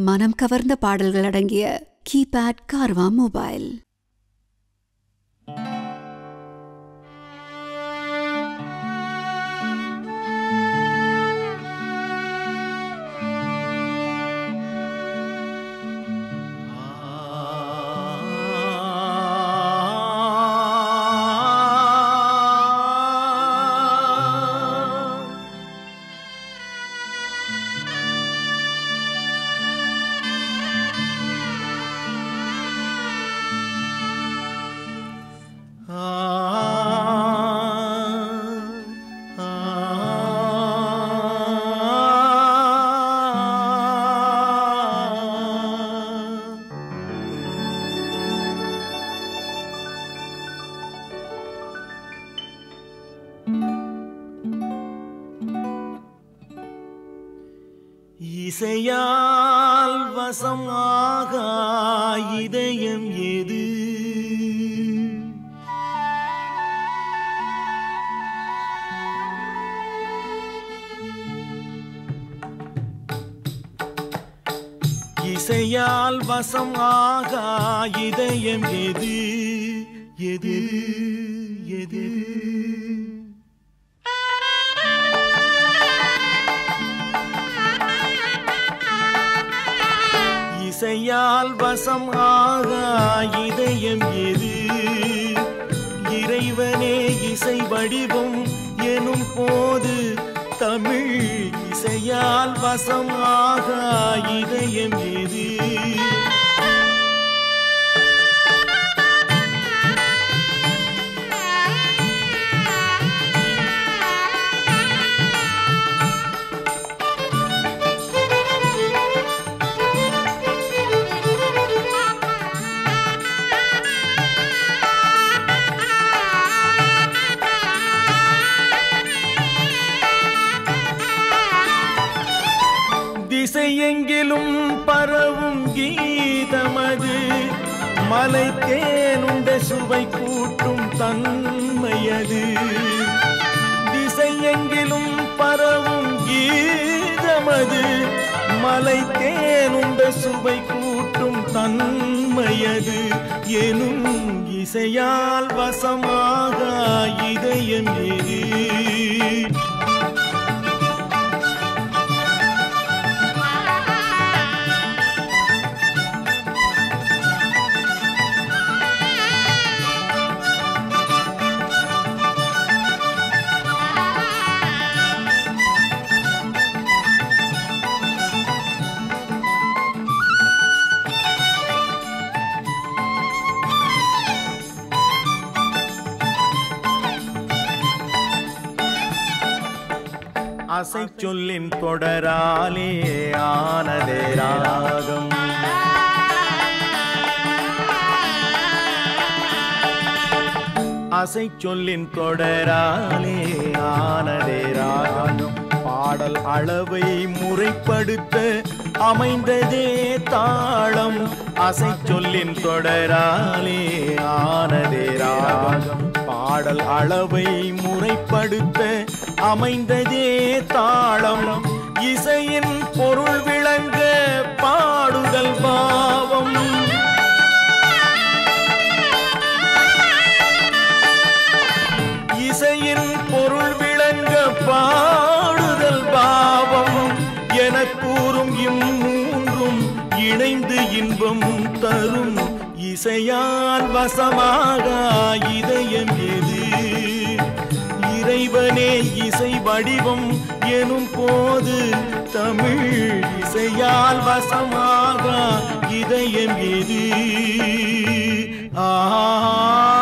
மனம் கவர்ந்த பாடல்கள் அடங்கிய கீபேட் கார்வா மொபைல். இசையால் வசமாக இதயம் எது? இசையால் வசமாக இதயம் எது? எது எது? இசையால் வசம் ஆக இதயம் எது? இறைவனே இசை வடிவம் எனும் போது தமிழ் இசையால் வசம் ஆக இதயம் எது? திசையெங்கிலும் பரவும் கீதமது, மலை தேனுண்ட சுவை கூட்டும் தன்மையது. திசையெங்கிலும் பரவும் கீதமது, மலை தேனுண்ட சுவை கூட்டும் தன்மையது. எனும் இசையால் வசமாக இதயம் எது? அசை சொல்லின் தொடராலே ஆனதே ராகம். அசை சொல்லின் தொடராலே ஆனதே ராகம். பாடல் அளவை முறைப்படுத்த அமைந்ததே தாளம். அசை சொல்லின் தொடராலே ஆனதே ராகம். பாடல் அளவை முறைப்படுத்த அமைந்ததே தாளம். இசையின் பொருள் விளங்க பாடுதல் பாவம். இசையின் பொருள் விளங்க பாடுதல் பாவம் என கூறும் இம்மூன்றும் இணைந்து இன்பம் தரும். இசையால் வசமாக இதயம் எது? இறைவனே இசை வடிவம் எனும் போது தமிழ் இசையால் வசமாக இதயம் எது? ஆ